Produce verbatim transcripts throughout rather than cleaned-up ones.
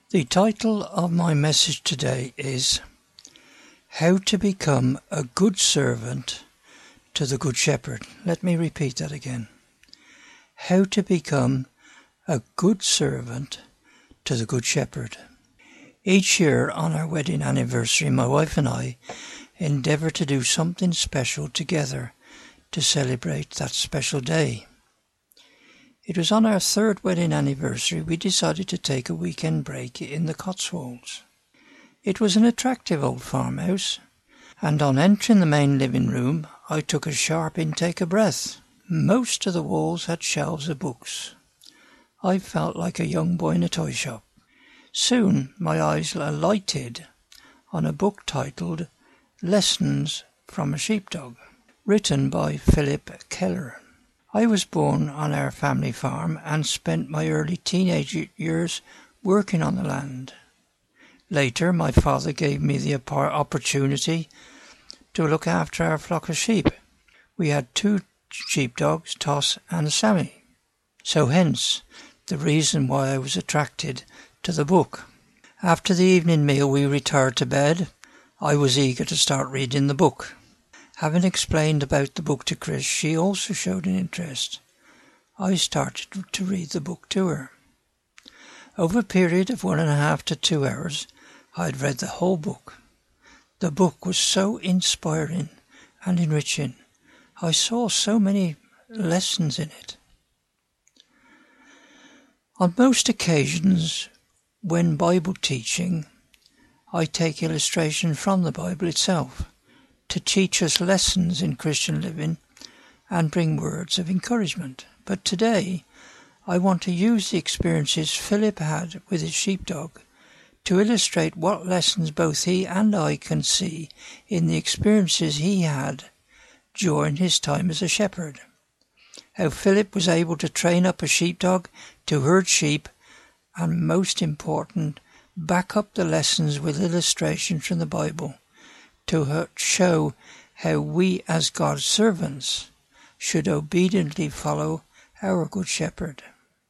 The title of my message today is How to Become a Good Servant to the Good Shepherd. Let me repeat that again. How to become a good servant to the Good Shepherd. Each year on our wedding anniversary, my wife and I endeavour to do something special together to celebrate that special day. It was on our third wedding anniversary we decided to take a weekend break in the Cotswolds. It was an attractive old farmhouse, and on entering the main living room I took a sharp intake of breath. Most of the walls had shelves of books. I felt like a young boy in a toy shop. Soon my eyes alighted on a book titled Lessons from a Sheepdog, written by Philip Keller. I was born on our family farm and spent my early teenage years working on the land. Later, my father gave me the opportunity to look after our flock of sheep. We had two sheepdogs, Toss and Sammy. So hence, the reason why I was attracted to the book. After the evening meal, we retired to bed. I was eager to start reading the book. Having explained about the book to Chris, she also showed an interest. I started to read the book to her. Over a period of one and a half to two hours, I had read the whole book. The book was so inspiring and enriching. I saw so many lessons in it. On most occasions, when Bible teaching, I take illustration from the Bible itself to teach us lessons in Christian living and bring words of encouragement. But today, I want to use the experiences Philip had with his sheepdog to illustrate what lessons both he and I can see in the experiences he had during his time as a shepherd. How Philip was able to train up a sheepdog to herd sheep and, most important, back up the lessons with illustrations from the Bible to show how we as God's servants should obediently follow our Good Shepherd.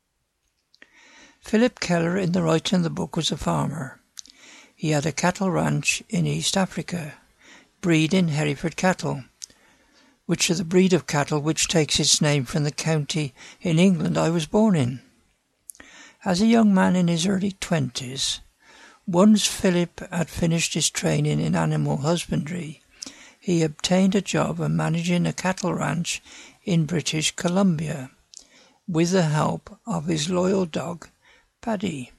Philip Keller, in the writing of the book, was a farmer. He had a cattle ranch in East Africa, breeding Hereford cattle, which are the breed of cattle which takes its name from the county in England I was born in. As a young man in his early twenties, once Philip had finished his training in animal husbandry, he obtained a job of managing a cattle ranch in British Columbia, with the help of his loyal dog, Paddy.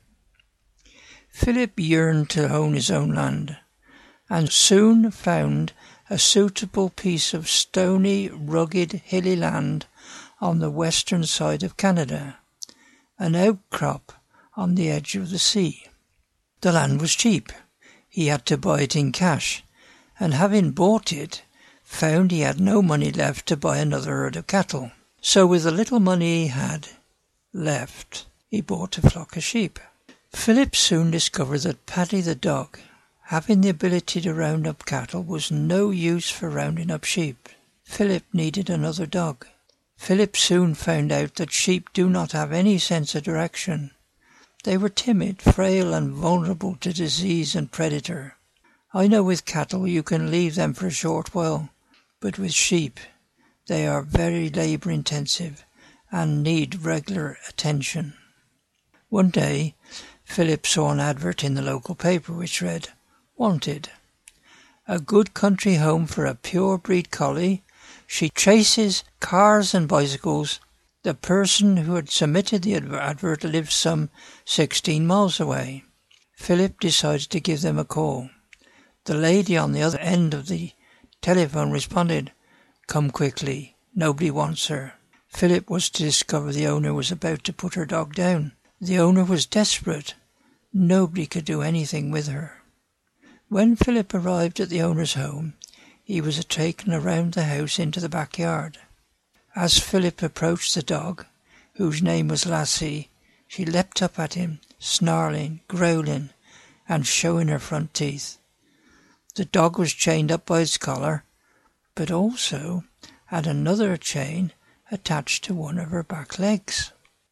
Philip yearned to own his own land, and soon found a suitable piece of stony, rugged, hilly land on the western side of Canada, an outcrop on the edge of the sea. The land was cheap. He had to buy it in cash, and having bought it, found he had no money left to buy another herd of cattle. So with the little money he had left, he bought a flock of sheep. Philip soon discovered that Paddy the dog, having the ability to round up cattle, was no use for rounding up sheep. Philip needed another dog. Philip soon found out that sheep do not have any sense of direction. They were timid, frail and vulnerable to disease and predator. I know with cattle you can leave them for a short while, but with sheep they are very labour intensive and need regular attention. One day Philip saw an advert in the local paper which read, "Wanted. A good country home for a pure breed collie. She chases cars and bicycles. The person who had submitted the advert lived some sixteen miles away." Philip decided to give them a call. The lady on the other end of the telephone responded, "Come quickly. Nobody wants her." Philip was to discover the owner was about to put her dog down. The owner was desperate. Nobody could do anything with her. When Philip arrived at the owner's home, he was taken around the house into the backyard. As Philip approached the dog, whose name was Lassie, she leapt up at him, snarling, growling, and showing her front teeth. The dog was chained up by its collar, but also had another chain attached to one of her back legs.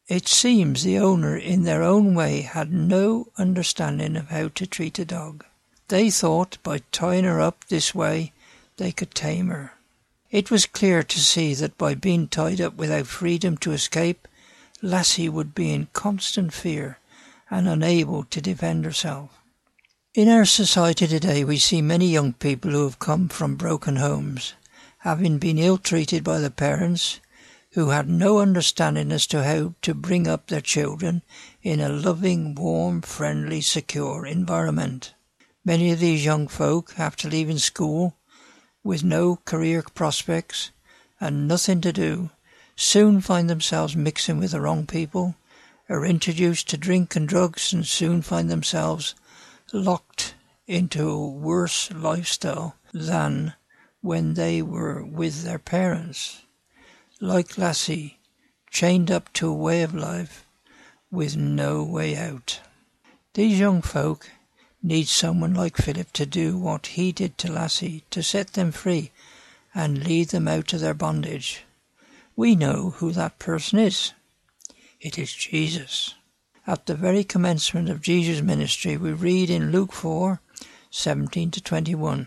It seems the owner in their own way had no understanding of how to treat a dog. They thought by tying her up this way they could tame her. It was clear to see that by being tied up without freedom to escape, Lassie would be in constant fear and unable to defend herself. In our society today we see many young people who have come from broken homes, having been ill-treated by their parents, who had no understanding as to how to bring up their children in a loving, warm, friendly, secure environment. Many of these young folk, after leaving school, with no career prospects and nothing to do, soon find themselves mixing with the wrong people, are introduced to drink and drugs, and soon find themselves locked into a worse lifestyle than when they were with their parents. Like Lassie, chained up to a way of life with no way out. These young folk need someone like Philip to do what he did to Lassie, to set them free and lead them out of their bondage. We know who that person is. It is Jesus. At the very commencement of Jesus' ministry, we read in Luke four, seventeen to twenty-one.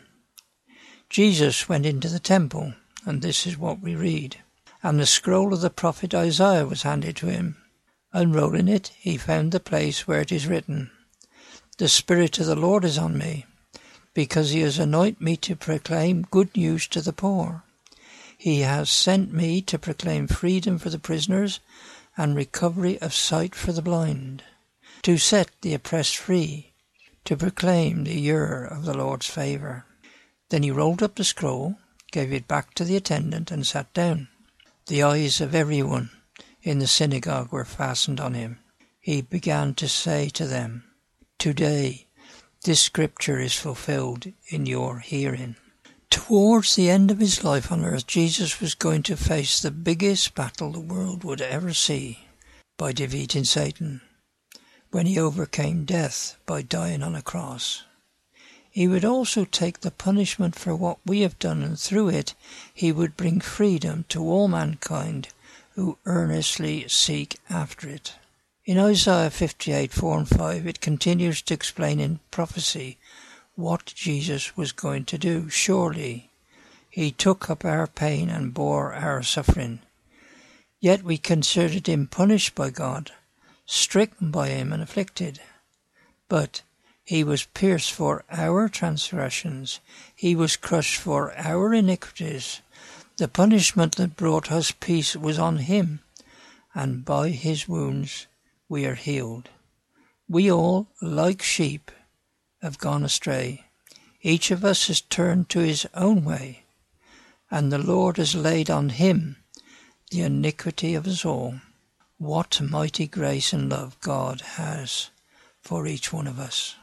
Jesus went into the temple, and this is what we read. And the scroll of the prophet Isaiah was handed to him. Unrolling it, he found the place where it is written, The Spirit of the Lord is on me, because he has anointed me to proclaim good news to the poor. He has sent me to proclaim freedom for the prisoners and recovery of sight for the blind, to set the oppressed free, to proclaim the year of the Lord's favour. Then he rolled up the scroll, gave it back to the attendant, and sat down. The eyes of everyone in the synagogue were fastened on him. He began to say to them, Today this scripture is fulfilled in your hearing. Towards the end of his life on earth, Jesus was going to face the biggest battle the world would ever see by defeating Satan, when he overcame death by dying on a cross. He would also take the punishment for what we have done, and through it he would bring freedom to all mankind who earnestly seek after it. In Isaiah fifty-eight, four and five, it continues to explain in prophecy what Jesus was going to do. Surely he took up our pain and bore our suffering. Yet we considered him punished by God, stricken by him and afflicted. But he was pierced for our transgressions, he was crushed for our iniquities. The punishment that brought us peace was on him, and by his wounds we are healed. We all, like sheep, have gone astray. Each of us has turned to his own way, and the Lord has laid on him the iniquity of us all. What mighty grace and love God has for each one of us.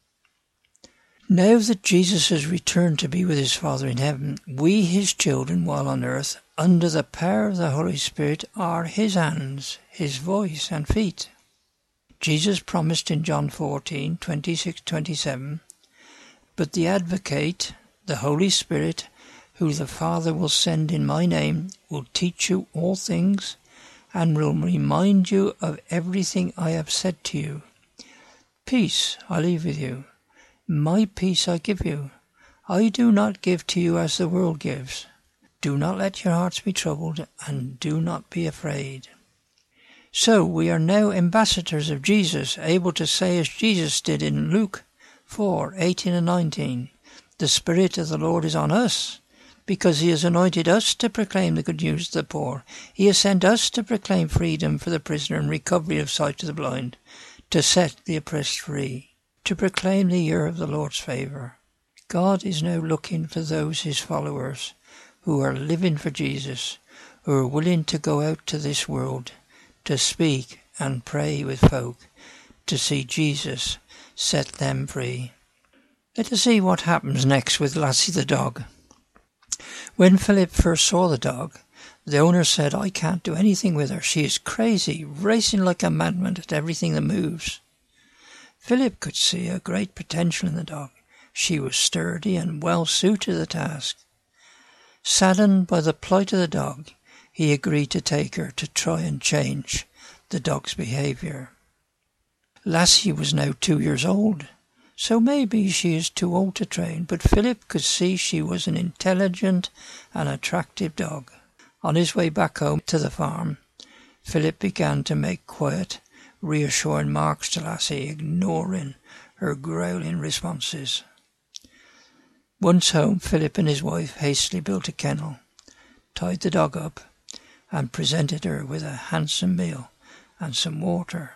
Now that Jesus has returned to be with his Father in heaven, we, his children, while on earth, under the power of the Holy Spirit, are his hands, his voice and feet. Jesus promised in John fourteen, twenty-six to twenty-seven, But the Advocate, the Holy Spirit, who the Father will send in my name, will teach you all things, and will remind you of everything I have said to you. Peace I leave with you. My peace I give you. I do not give to you as the world gives. Do not let your hearts be troubled, and do not be afraid. So we are now ambassadors of Jesus, able to say as Jesus did in Luke four, eighteen and nineteen, The Spirit of the Lord is on us, because he has anointed us to proclaim the good news to the poor. He has sent us to proclaim freedom for the prisoner and recovery of sight to the blind, to set the oppressed free, to proclaim the year of the Lord's favour. God is now looking for those his followers who are living for Jesus, who are willing to go out to this world, to speak and pray with folk, to see Jesus set them free. Let us see what happens next with Lassie the dog. When Philip first saw the dog, the owner said, I can't do anything with her. She is crazy, racing like a madman at everything that moves. Philip could see a great potential in the dog. She was sturdy and well suited to the task. Saddened by the plight of the dog, he agreed to take her to try and change the dog's behaviour. Lassie was now two years old, so maybe she is too old to train, but Philip could see she was an intelligent and attractive dog. On his way back home to the farm, Philip began to make quiet, reassuring marks to Lassie, ignoring her growling responses. Once home, Philip and his wife hastily built a kennel, tied the dog up, and presented her with a handsome meal and some water.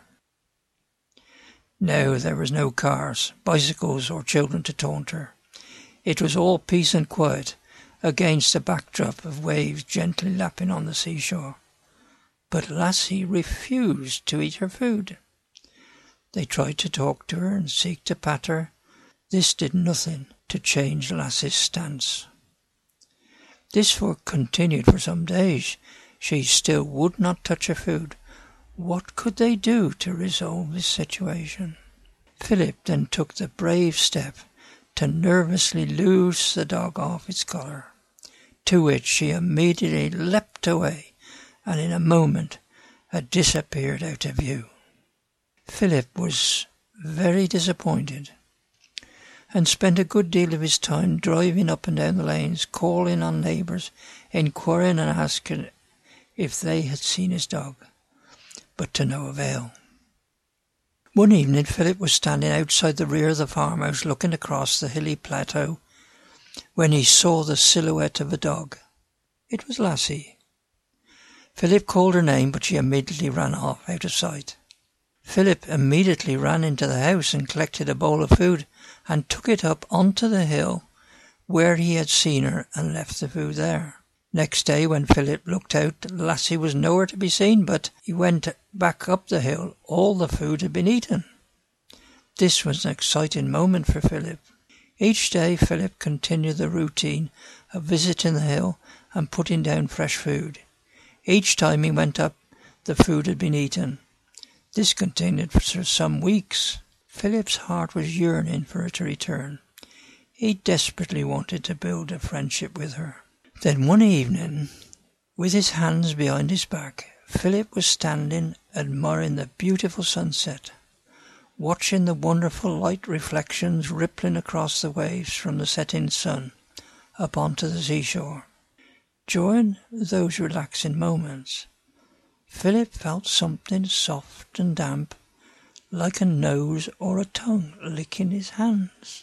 Now there was no cars, bicycles or children to taunt her. It was all peace and quiet against the backdrop of waves gently lapping on the seashore. But Lassie refused to eat her food. They tried to talk to her and seek to pat her. This did nothing to change Lassie's stance. This for continued for some days. She still would not touch her food. What could they do to resolve this situation? Philip then took the brave step to nervously loose the dog off its collar, to which she immediately leapt away and in a moment had disappeared out of view. Philip was very disappointed and spent a good deal of his time driving up and down the lanes, calling on neighbours, inquiring and asking if they had seen his dog, but to no avail. One evening Philip was standing outside the rear of the farmhouse looking across the hilly plateau when he saw the silhouette of a dog. It was Lassie. Philip called her name, but she immediately ran off out of sight. Philip immediately ran into the house and collected a bowl of food and took it up onto the hill where he had seen her and left the food there. Next day when Philip looked out, Lassie was nowhere to be seen, but he went back up the hill. All the food had been eaten. This was an exciting moment for Philip. Each day Philip continued the routine of visiting the hill and putting down fresh food. Each time he went up, the food had been eaten. This continued for some weeks. Philip's heart was yearning for her to return. He desperately wanted to build a friendship with her. Then one evening, with his hands behind his back, Philip was standing admiring the beautiful sunset, watching the wonderful light reflections rippling across the waves from the setting sun up onto the seashore. During those relaxing moments, Philip felt something soft and damp, like a nose or a tongue licking his hands.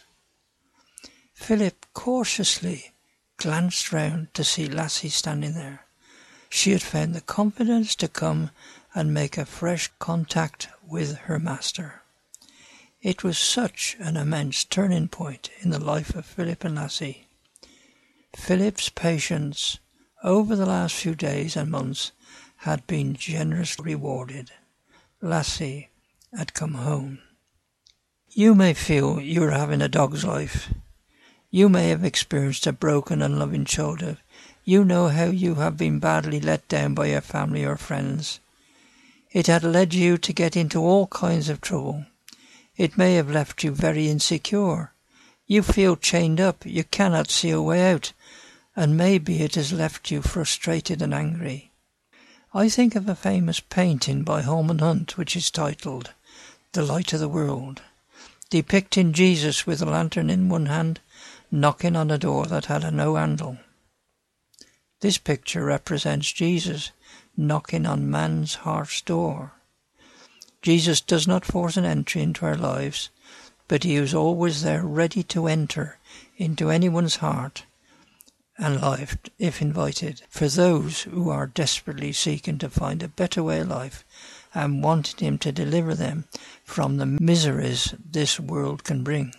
Philip cautiously glanced round to see Lassie standing there. She had found the confidence to come and make a fresh contact with her master. It was such an immense turning point in the life of Philip and Lassie. Philip's patience over the last few days and months had been generously rewarded. Lassie had come home. You may feel you are having a dog's life. You may have experienced a broken and loving childhood. You know how you have been badly let down by your family or friends. It had led you to get into all kinds of trouble. It may have left you very insecure. You feel chained up. You cannot see a way out. And maybe it has left you frustrated and angry. I think of a famous painting by Holman Hunt which is titled The Light of the World, depicting Jesus with a lantern in one hand, knocking on a door that had no handle. This picture represents Jesus knocking on man's heart's door. Jesus does not force an entry into our lives, but he is always there ready to enter into anyone's heart and life if invited. For those who are desperately seeking to find a better way of life and wanting him to deliver them from the miseries this world can bring.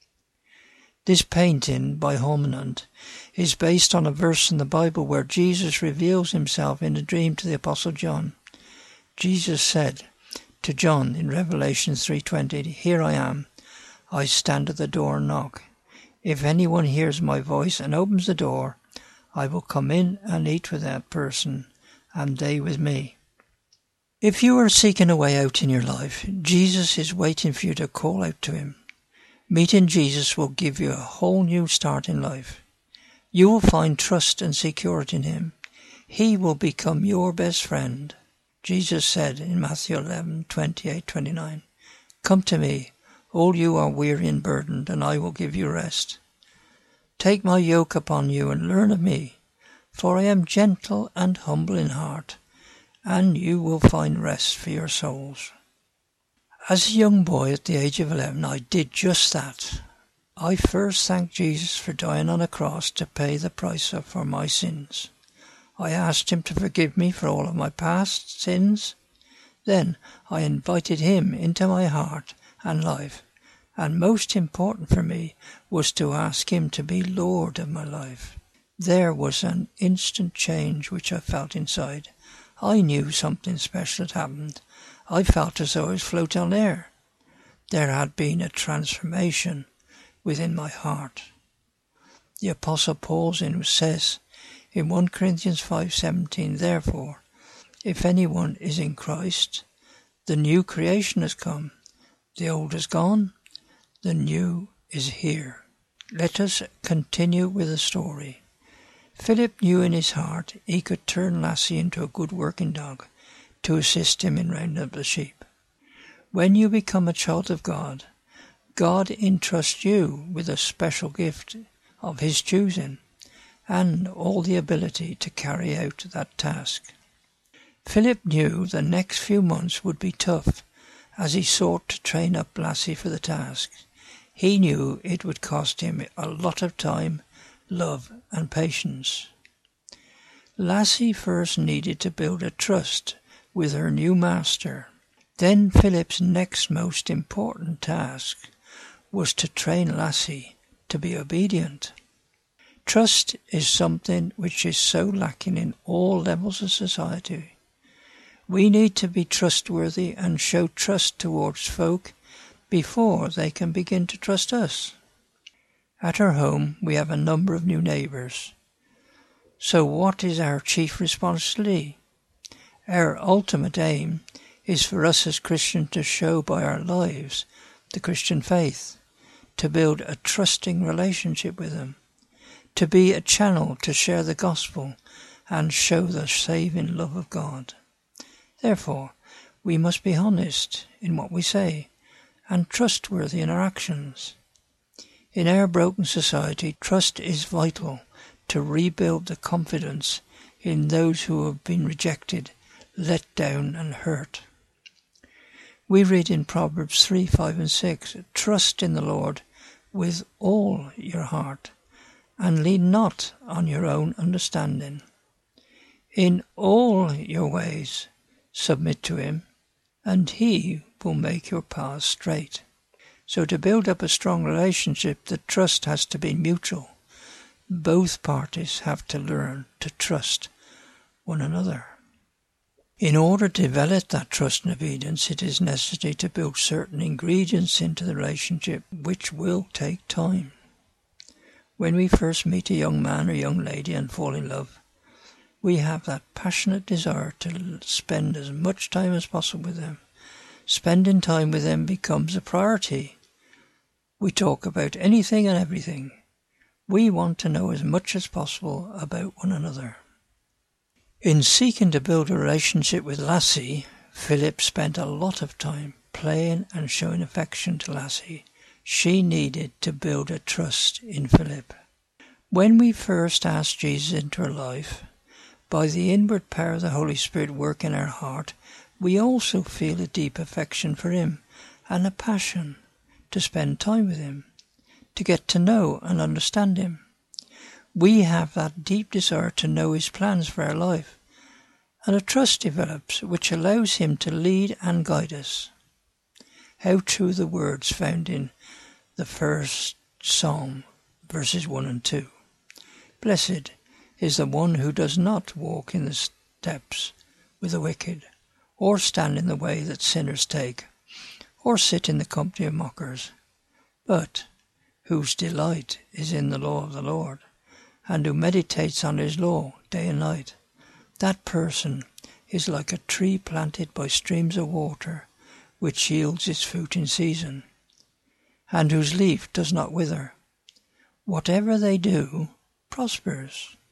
This painting by Holman Hunt is based on a verse in the Bible where Jesus reveals himself in a dream to the Apostle John. Jesus said to John in Revelation three twenty, "Here I am, I stand at the door and knock. If anyone hears my voice and opens the door, I will come in and eat with that person, and they with me." If you are seeking a way out in your life, Jesus is waiting for you to call out to him. Meeting Jesus will give you a whole new start in life. You will find trust and security in him. He will become your best friend. Jesus said in Matthew eleven, twenty-eight to twenty-nine, "Come to me, all you are weary and burdened, and I will give you rest. Take my yoke upon you and learn of me, for I am gentle and humble in heart, and you will find rest for your souls." As a young boy at the age of eleven, I did just that. I first thanked Jesus for dying on a cross to pay the price for my sins. I asked him to forgive me for all of my past sins. Then I invited him into my heart and life, and most important for me was to ask him to be Lord of my life. There was an instant change which I felt inside. I knew something special had happened. I felt as though I was floating on air. There had been a transformation within my heart. The Apostle Paul says in First Corinthians five seventeen, "Therefore, if anyone is in Christ, the new creation has come. The old is gone, the new is here." Let us continue with the story. Philip knew in his heart he could turn Lassie into a good working dog to assist him in rounding up the sheep. When you become a child of God, God entrusts you with a special gift of his choosing and all the ability to carry out that task. Philip knew the next few months would be tough as he sought to train up Lassie for the task. He knew it would cost him a lot of time, love and patience. Lassie first needed to build a trust with her new master. Then Philip's next most important task was to train Lassie to be obedient. Trust is something which is so lacking in all levels of society. We need to be trustworthy and show trust towards folk before they can begin to trust us. At our home we have a number of new neighbours. So what is our chief responsibility? Our ultimate aim is for us as Christians to show by our lives the Christian faith, to build a trusting relationship with them, to be a channel to share the gospel and show the saving love of God. Therefore, we must be honest in what we say and trustworthy in our actions. In our broken society, trust is vital to rebuild the confidence in those who have been rejected, let down and hurt. We read in Proverbs three, five and six, "Trust in the Lord with all your heart, and lean not on your own understanding. In all your ways submit to him, and he will make your paths straight." So to build up a strong relationship, the trust has to be mutual. Both parties have to learn to trust one another. In order to develop that trust and obedience, it is necessary to build certain ingredients into the relationship which will take time. When we first meet a young man or young lady and fall in love, we have that passionate desire to spend as much time as possible with them. Spending time with them becomes a priority. We talk about anything and everything. We want to know as much as possible about one another. In seeking to build a relationship with Lassie, Philip spent a lot of time playing and showing affection to Lassie. She needed to build a trust in Philip. When we first ask Jesus into our life, by the inward power of the Holy Spirit work in our heart, we also feel a deep affection for him and a passion to spend time with him, to get to know and understand him. We have that deep desire to know his plans for our life, and a trust develops which allows him to lead and guide us. How true the words found in the first Psalm, verses one and two. Blessed is the one who does not walk in the steps with the wicked, or stand in the way that sinners take, or sit in the company of mockers, but whose delight is in the law of the Lord, and who meditates on his law day and night. That person is like a tree planted by streams of water, which yields its fruit in season, and whose leaf does not wither. Whatever they do prospers.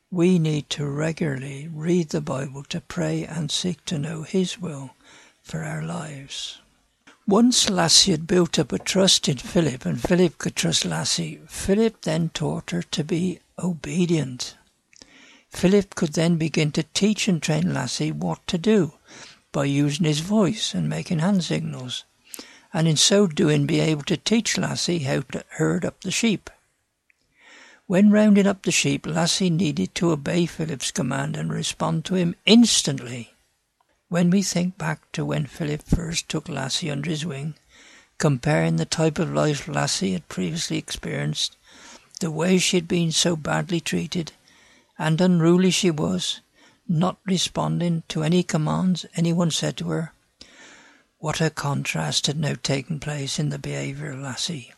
We need to regularly read the Bible to pray and seek to know His will for our lives. Once Lassie had built up a trust in Philip and Philip could trust Lassie, Philip then taught her to be obedient. Philip could then begin to teach and train Lassie what to do by using his voice and making hand signals, and in so doing be able to teach Lassie how to herd up the sheep. When rounding up the sheep, Lassie needed to obey Philip's command and respond to him instantly. When we think back to when Philip first took Lassie under his wing, comparing the type of life Lassie had previously experienced, the way she had been so badly treated, and unruly she was, not responding to any commands anyone said to her, what a contrast had now taken place in the behaviour of Lassie.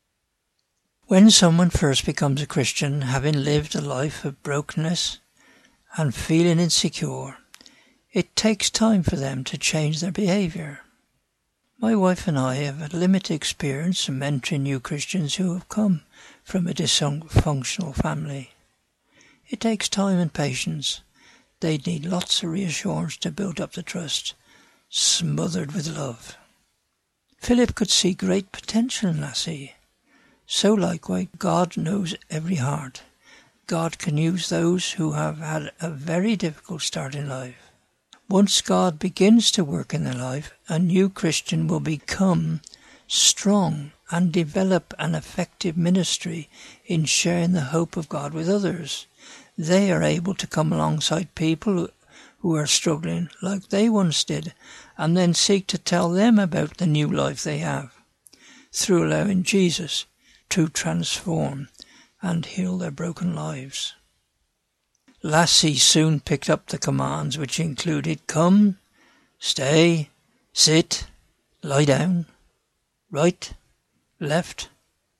When someone first becomes a Christian, having lived a life of brokenness and feeling insecure, it takes time for them to change their behaviour. My wife and I have had limited experience in mentoring new Christians who have come from a dysfunctional family. It takes time and patience. They need lots of reassurance to build up the trust, smothered with love. Philip could see great potential in Lassie. So likewise, God knows every heart. God can use those who have had a very difficult start in life. Once God begins to work in their life, a new Christian will become strong and develop an effective ministry in sharing the hope of God with others. They are able to come alongside people who are struggling like they once did, and then seek to tell them about the new life they have, through allowing Jesus to transform and heal their broken lives. Lassie soon picked up the commands, which included come, stay, sit, lie down, right, left.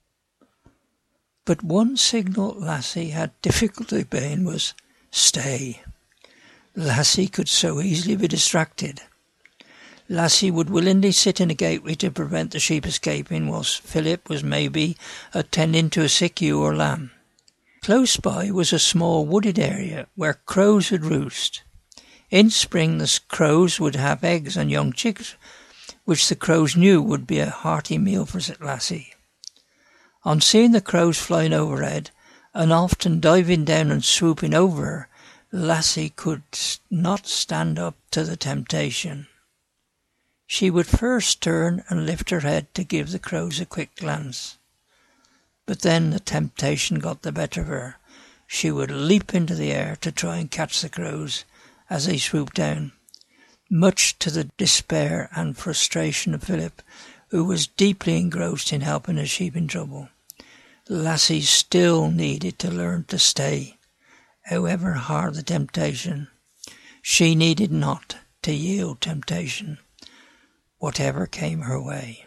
But one signal Lassie had difficulty obeying was stay. Lassie could so easily be distracted. Lassie would willingly sit in a gateway to prevent the sheep escaping, whilst Philip was maybe attending to a sick ewe or lamb. Close by was a small wooded area where crows would roost. In spring the crows would have eggs and young chicks, which the crows knew would be a hearty meal for Lassie. On seeing the crows flying overhead, and often diving down and swooping over her, Lassie could not stand up to the temptation. She would first turn and lift her head to give the crows a quick glance. But then the temptation got the better of her. She would leap into the air to try and catch the crows as they swooped down, much to the despair and frustration of Philip, who was deeply engrossed in helping a sheep in trouble. Lassie still needed to learn to stay, however hard the temptation. She needed not to yield temptation, whatever came her way.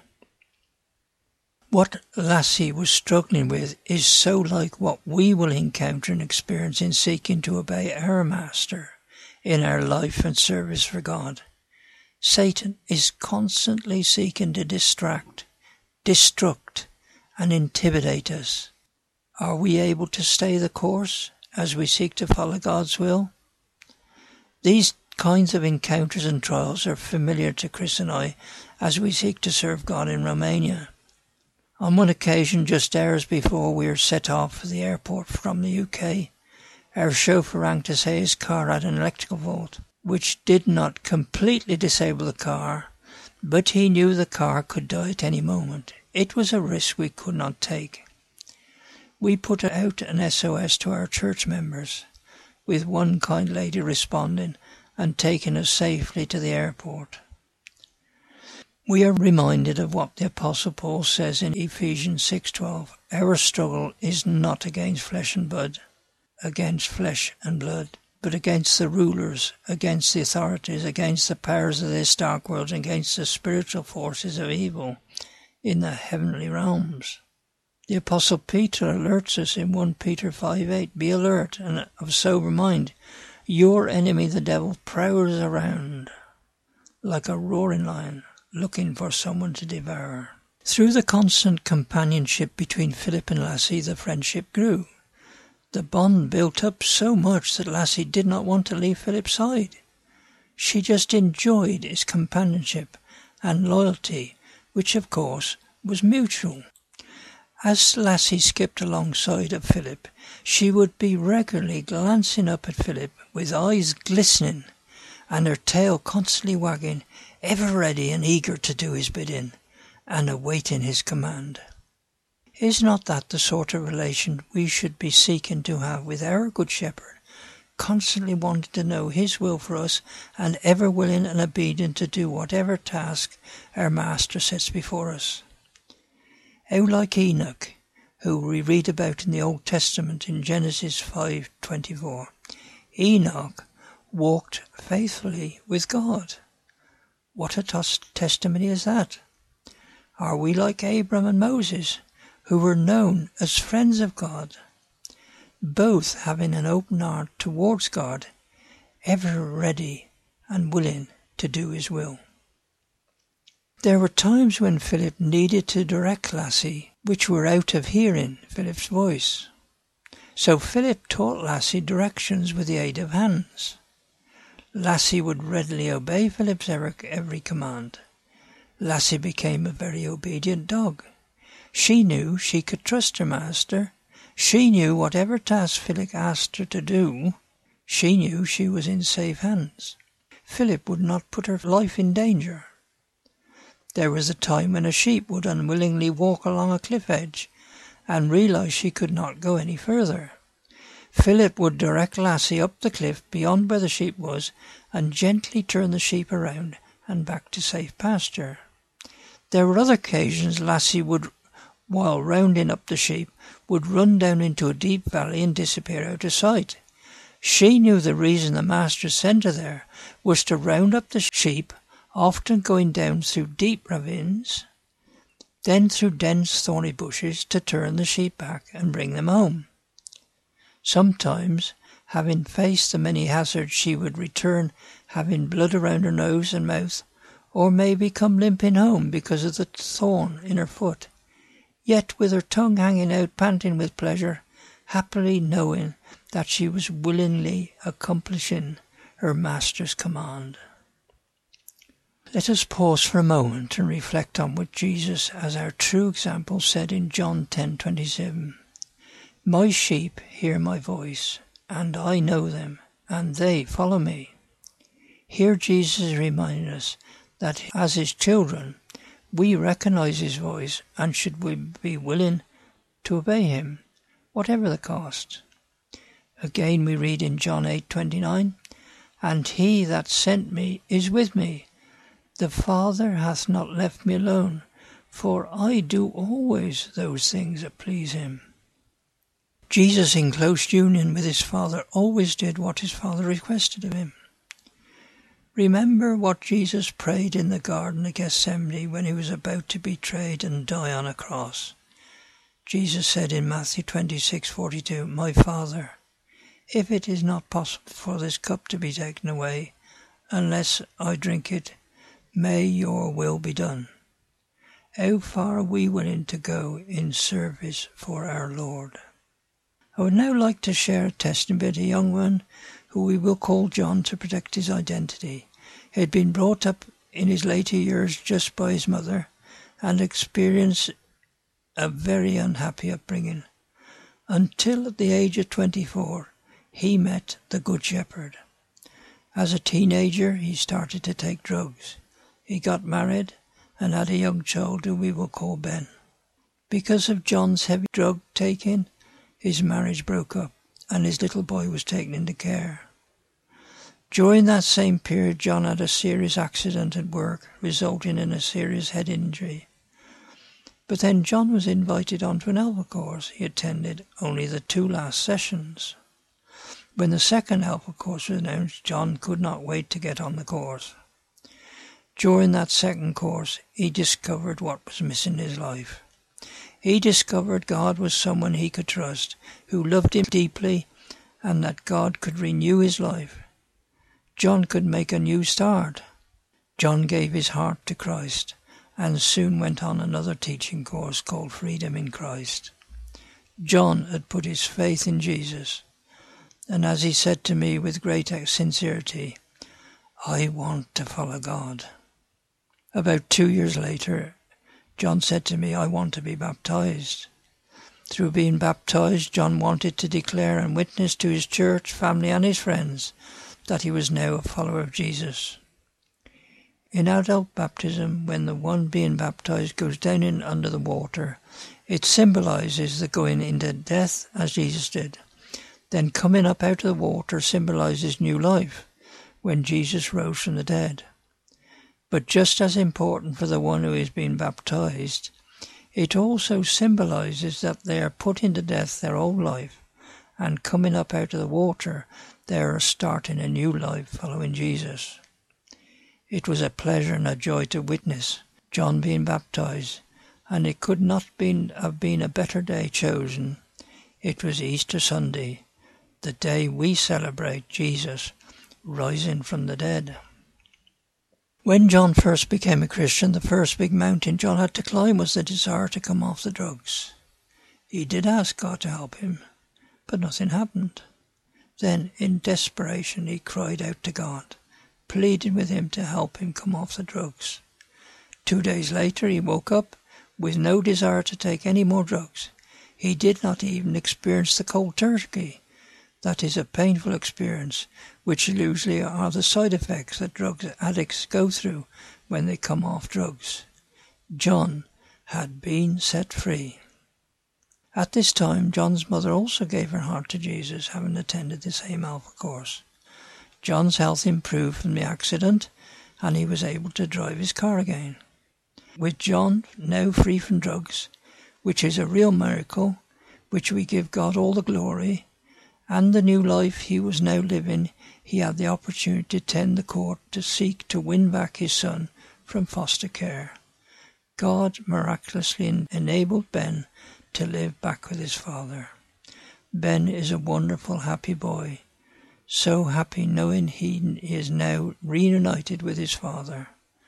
What Lassie was struggling with is so like what we will encounter and experience in seeking to obey our Master in our life and service for God. Satan is constantly seeking to distract, destruct, and intimidate us. Are we able to stay the course as we seek to follow God's will? These kinds of encounters and trials are familiar to Chris and I as we seek to serve God in Romania. On one occasion, just hours before we were set off for the airport from the U K, our chauffeur rang to say his car had an electrical fault, which did not completely disable the car, but he knew the car could die at any moment. It was a risk we could not take. We put out an S O S to our church members, with one kind lady responding and taking us safely to the airport. We are reminded of what the Apostle Paul says in Ephesians six twelve. Our struggle is not against flesh and blood, against flesh and blood, but against the rulers, against the authorities, against the powers of this dark world, against the spiritual forces of evil in the heavenly realms. The Apostle Peter alerts us in First Peter five eight, be alert and of sober mind. Your enemy, the devil, prowls around like a roaring lion, looking for someone to devour. Through the constant companionship between Philip and Lassie, the friendship grew. The bond built up so much that Lassie did not want to leave Philip's side. She just enjoyed his companionship and loyalty, which of course was mutual. As Lassie skipped alongside of Philip, she would be regularly glancing up at Philip with eyes glistening and her tail constantly wagging, ever ready and eager to do his bidding and awaiting his command. Is not that the sort of relation we should be seeking to have with our Good Shepherd, constantly wanting to know his will for us and ever willing and obedient to do whatever task our Master sets before us? How like Enoch, who we read about in the Old Testament in Genesis five twenty-four. Enoch walked faithfully with God. What a tos- testimony is that? Are we like Abram and Moses, who were known as friends of God, both having an open heart towards God, ever ready and willing to do his will? There were times when Philip needed to direct Lassie, which were out of hearing Philip's voice. So Philip taught Lassie directions with the aid of hands. Lassie would readily obey Philip's every command. Lassie became a very obedient dog. She knew she could trust her master. She knew whatever task Philip asked her to do, she knew she was in safe hands. Philip would not put her life in danger. There was a time when a sheep would unwillingly walk along a cliff edge and realize she could not go any further. Philip would direct Lassie up the cliff beyond where the sheep was and gently turn the sheep around and back to safe pasture. There were other occasions Lassie would, while rounding up the sheep, would run down into a deep valley and disappear out of sight. She knew the reason the master sent her there was to round up the sheep, often going down through deep ravines, then through dense thorny bushes to turn the sheep back and bring them home. Sometimes, having faced the many hazards, she would return having blood around her nose and mouth, or maybe come limping home because of the thorn in her foot, yet with her tongue hanging out, panting with pleasure, happily knowing that she was willingly accomplishing her master's command. Let us pause for a moment and reflect on what Jesus, as our true example, said in John ten twenty-seven. My sheep hear my voice, and I know them, and they follow me. Here Jesus is reminding us that as his children, we recognize his voice and should be willing to obey him, whatever the cost. Again we read in John eight twenty-nine, and he that sent me is with me. The Father hath not left me alone, for I do always those things that please him. Jesus, in close union with his Father, always did what his Father requested of him. Remember what Jesus prayed in the Garden of Gethsemane when he was about to be betrayed and die on a cross. Jesus said in Matthew twenty-six forty-two, My Father, if it is not possible for this cup to be taken away, unless I drink it, may your will be done. How far are we willing to go in service for our Lord? I would now like to share a testimony of a young one who we will call John to protect his identity. He had been brought up in his later years just by his mother and experienced a very unhappy upbringing, until at the age of twenty-four he met the Good Shepherd. As a teenager he started to take drugs. He got married and had a young child who we will call Ben. Because of John's heavy drug taking, his marriage broke up and his little boy was taken into care. During that same period, John had a serious accident at work, resulting in a serious head injury. But then John was invited onto an Alpha course. He attended only the two last sessions. When the second Alpha course was announced, John could not wait to get on the course. During that second course, he discovered what was missing in his life. He discovered God was someone he could trust, who loved him deeply, and that God could renew his life. John could make a new start. John gave his heart to Christ, and soon went on another teaching course called Freedom in Christ. John had put his faith in Jesus, and as he said to me with great sincerity, "I want to follow God." About two years later, John said to me, "I want to be baptized." Through being baptized, John wanted to declare and witness to his church, family and his friends that he was now a follower of Jesus. In adult baptism, when the one being baptized goes down in under the water, it symbolizes the going into death as Jesus did. Then coming up out of the water symbolizes new life, when Jesus rose from the dead. But just as important for the one who is being baptized, it also symbolizes that they are putting to death their old life, and coming up out of the water, they are starting a new life following Jesus. It was a pleasure and a joy to witness John being baptized, and it could not been, have been a better day chosen. It was Easter Sunday, the day we celebrate Jesus rising from the dead. When John first became a Christian, the first big mountain John had to climb was the desire to come off the drugs. He did ask God to help him, but nothing happened. Then, in desperation, he cried out to God, pleading with him to help him come off the drugs. Two days later, he woke up with no desire to take any more drugs. He did not even experience the cold turkey. That is a painful experience, which usually are the side effects that drug addicts go through when they come off drugs. John had been set free. At this time, John's mother also gave her heart to Jesus, having attended the same Alpha course. John's health improved from the accident, and he was able to drive his car again. With John now free from drugs, which is a real miracle, which we give God all the glory, and the new life he was now living, he had the opportunity to attend the court to seek to win back his son from foster care. God miraculously enabled Ben to live back with his father. Ben is a wonderful, happy boy, so happy knowing he is now reunited with his father.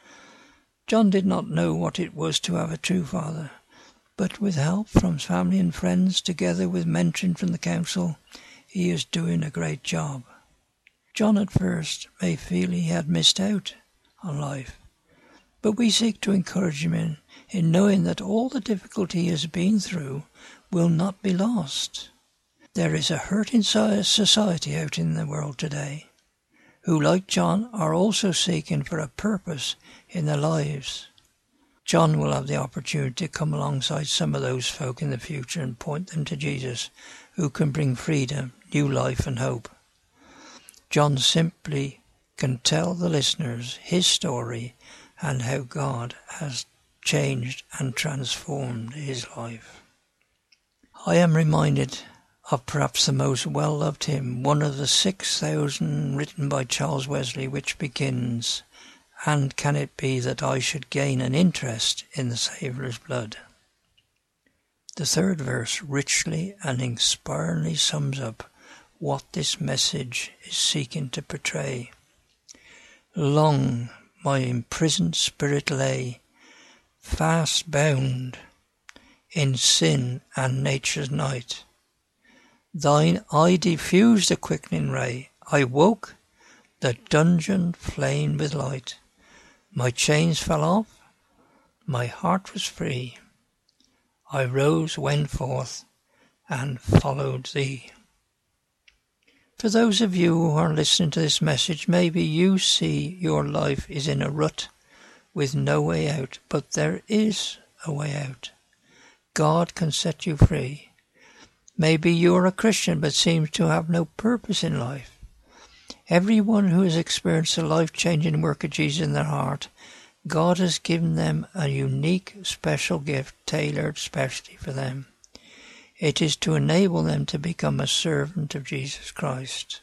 John did not know what it was to have a true father, but with help from family and friends, together with mentoring from the council, he is doing a great job. John at first may feel he had missed out on life, but we seek to encourage him in, in knowing that all the difficulty he has been through will not be lost. There is a hurting society out in the world today, who, like John, are also seeking for a purpose in their lives. John will have the opportunity to come alongside some of those folk in the future and point them to Jesus, who can bring freedom, new life and hope. John simply can tell the listeners his story and how God has changed and transformed his life. I am reminded of perhaps the most well-loved hymn, one of the six thousand written by Charles Wesley, which begins, "And can it be that I should gain an interest in the Saviour's blood?" The third verse richly and inspiringly sums up what this message is seeking to portray. Long my imprisoned spirit lay, fast bound in sin and nature's night. Thine eye diffused a quickening ray. I woke, the dungeon flamed with light. My chains fell off, my heart was free. I rose, went forth, and followed thee. For those of you who are listening to this message, maybe you see your life is in a rut with no way out, but there is a way out. God can set you free. Maybe you are a Christian but seems to have no purpose in life. Everyone who has experienced the life-changing work of Jesus in their heart, God has given them a unique, special gift tailored specially for them. It is to enable them to become a servant of Jesus Christ.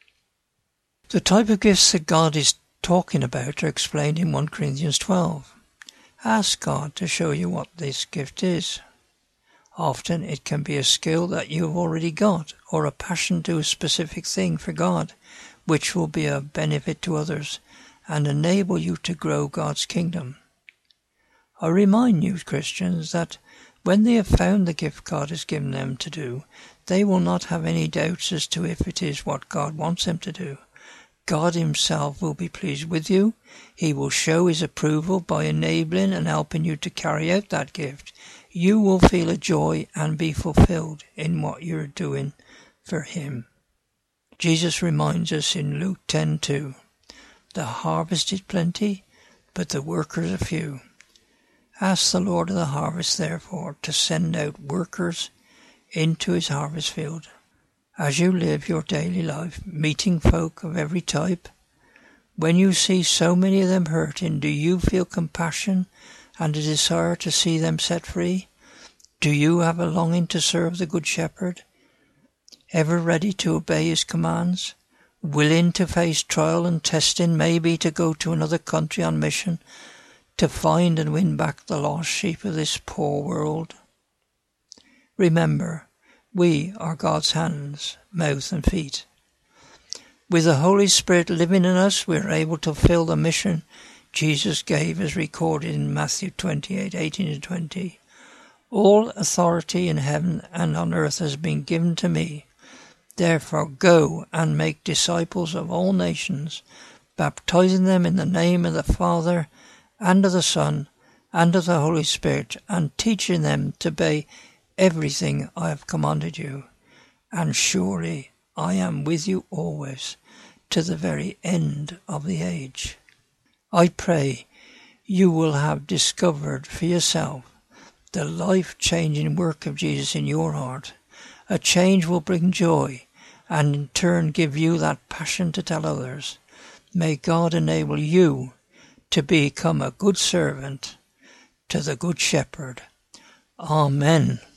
The type of gifts that God is talking about are explained in First Corinthians twelve. Ask God to show you what this gift is. Often it can be a skill that you have already got, or a passion to a specific thing for God, which will be of benefit to others and enable you to grow God's kingdom. I remind you, Christians, that When they have found the gift God has given them to do, they will not have any doubts as to if it is what God wants them to do. God himself will be pleased with you. He will show his approval by enabling and helping you to carry out that gift. You will feel a joy and be fulfilled in what you're doing for him. Jesus reminds us in Luke ten two, the harvest is plenty, but the workers are few. Ask the Lord of the harvest, therefore, to send out workers into his harvest field. As you live your daily life, meeting folk of every type, when you see so many of them hurting, do you feel compassion and a desire to see them set free? Do you have a longing to serve the Good Shepherd, ever ready to obey his commands, willing to face trial and testing, maybe to go to another country on mission, to find and win back the lost sheep of this poor world? Remember, we are God's hands, mouth and feet. With the Holy Spirit living in us, we are able to fulfill the mission Jesus gave as recorded in Matthew twenty-eight, eighteen to twenty. All authority in heaven and on earth has been given to me. Therefore go and make disciples of all nations, baptizing them in the name of the Father and of the Son and of the Holy Spirit, and teaching them to obey everything I have commanded you. And surely I am with you always, to the very end of the age. I pray you will have discovered for yourself the life-changing work of Jesus in your heart. A change will bring joy and in turn give you that passion to tell others. May God enable you to become a good servant to the Good Shepherd. Amen.